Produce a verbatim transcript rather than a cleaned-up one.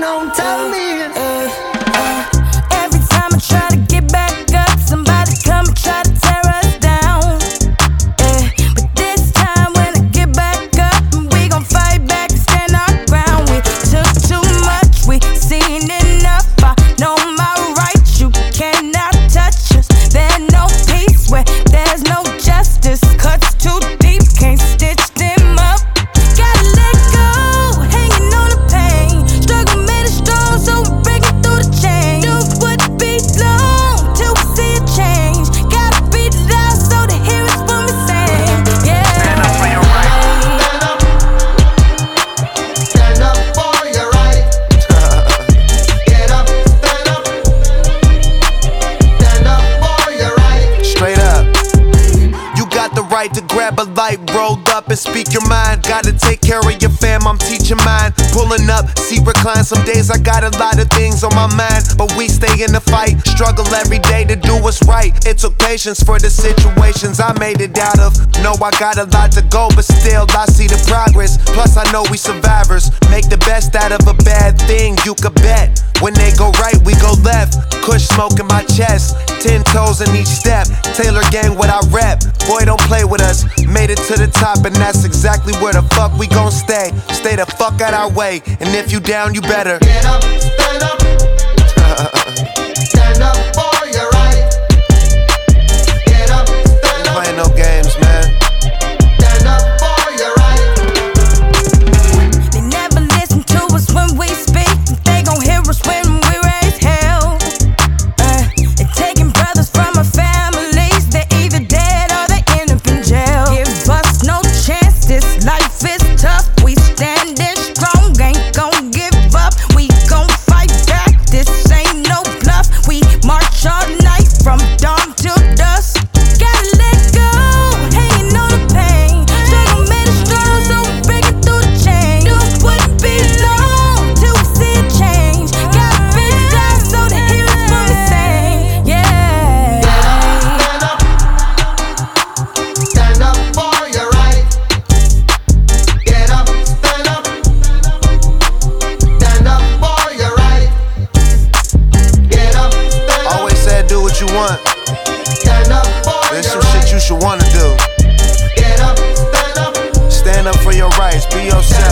don't tell me. Uh, uh, every time I try to get back up, somebody come and try to tear us down. Uh, but this time when I get back up, we gon' fight back and stand our ground. We took too much, we seen enough. I know my rights, you cannot touch us. There's no peace where there's no justice. Cuts too deep, can't stitch them up. Gotta let go, hanging on the pain. Struggle made us strong, so we're breaking through the chain. Do what be long till we see a change. Gotta be loud so they hear us when we sing. Yeah. Stand up for your right. Stand up. Stand up for your right. Get up, stand up. Stand up for your right. Straight up. You got the right to grab a light, rolled up and speak your mind. Gotta take care of your fam, I'm teaching mine. Pulling up, see recline. Some days I got a lot of things on my mind, but we stay in the fight. Struggle every day to do what's right. It took patience for the situations I made it out of. Know I got a lot to go, but still I see the progress. Plus I know we survivors. Make the best out of a bad thing, you could bet. When they go right, we go left. Kush smoke in my chest, ten toes in each step. Taylor gang what I rep. Boy, don't play with us. Made it to the top, and that's exactly where the fuck we gon' stay. Stay the fuck out our way, and if you down, you better Get up, stand up. Stand up for your right. Get up, stand up. Playing no games, man. Stand up for your right. They never listen to us when we speak. They gon' hear us when we raise hell. Uh, they taking brothers from our families. They're either dead or they end up in jail. Give us no chance, this life is tough. We standing strong, ain't gon' give up. We gon' fight back, this ain't no bluff. We march all night from dawn till dusk. Gotta let go, hanging on the pain. Struggle made us strong, so we're breaking through the chain. Do wouldn't be long till we see a change. Gotta be loud so they hear us when we sing. Yeah. Stand up. Stand up for your right. Get up, stand up. Stand up for your right. Get up, stand up. Always said do what you want. Stand up for There's your some right. shit you should wanna do. Get up, stand up. Stand up for your rights, be yourself.